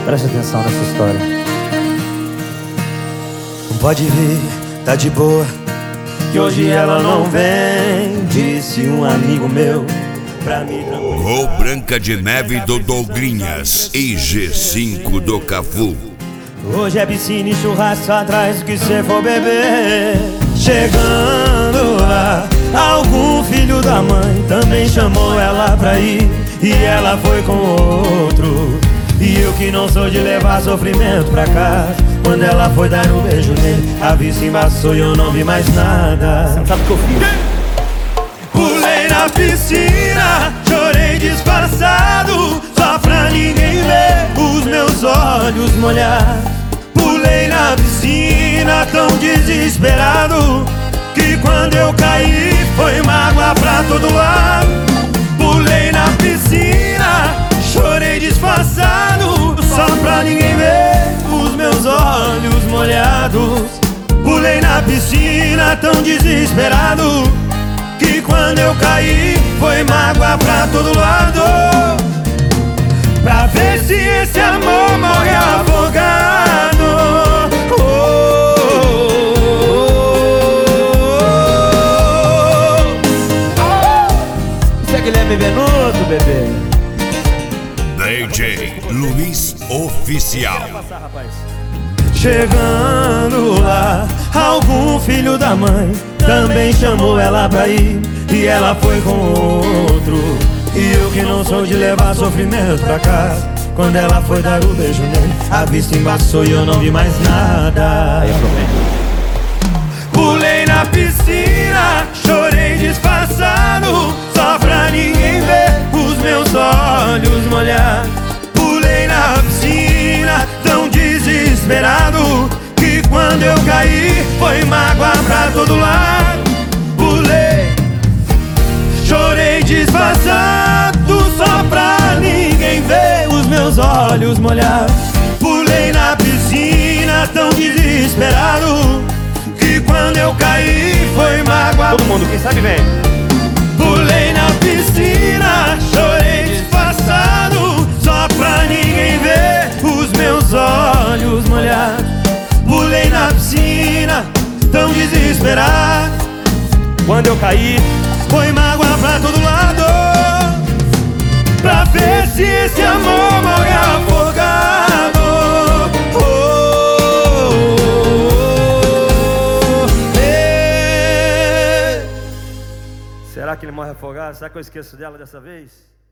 Preste atenção nessa história. Pode vir, tá de boa, que hoje ela não vem, disse um amigo meu pra me tranquilizar. O Branca de Neve do Douglinhas e G5 do Cafu. Hoje é piscina e churrasco atrás do que cê for beber. Chegando lá, algum filho da mãe também chamou ela pra ir, e ela foi com outro. E eu que não sou de levar sofrimento pra casa, quando ela foi dar um beijo nele, a vista embaçou e eu não vi mais nada. Você não sabe o que eu fiz? Pulei na piscina, chorei disfarçado, só pra ninguém ver os meus olhos molhar. Pulei na piscina tão desesperado, que quando eu caí foi mágoa pra todo lado. Pulei na piscina, chorei disfarçado, só pra ninguém ver os meus olhos molhados. Pulei na piscina tão desesperado, que quando eu caí foi mágoa pra todo lado. Pra ver se esse amor morre afogado. Oh, oh, oh. Isso é Guilherme Venuto, bebê. DJ Luiz Oficial. Chegando lá, algum filho da mãe também chamou ela pra ir, e ela foi com outro. E eu que não sou de levar sofrimento pra casa, quando ela foi dar o beijo nele, a vista embaçou e eu não vi mais nada. Aí é problema. Pulei na piscina, chorei disfarçado, só pra ninguém ver os meus olhos molhados. Pulei na piscina tão desesperado, que quando eu caí foi mágoa pra todo lado. Pulei, chorei disfarçado, só pra ninguém ver os meus olhos molhados. Pulei na piscina tão desesperado, que quando eu caí foi mágoa. Todo mundo, quem sabe vem. Pulei na piscina, chorei disfarçado, só pra ninguém ver os meus olhos molhados. Pulei na piscina tão desesperado, Quando eu caí, foi mágoa pra todo lado. Pra ver se esse amor morre afogado. Oh, oh, oh, será que ele morre afogado? Será que eu esqueço dela dessa vez?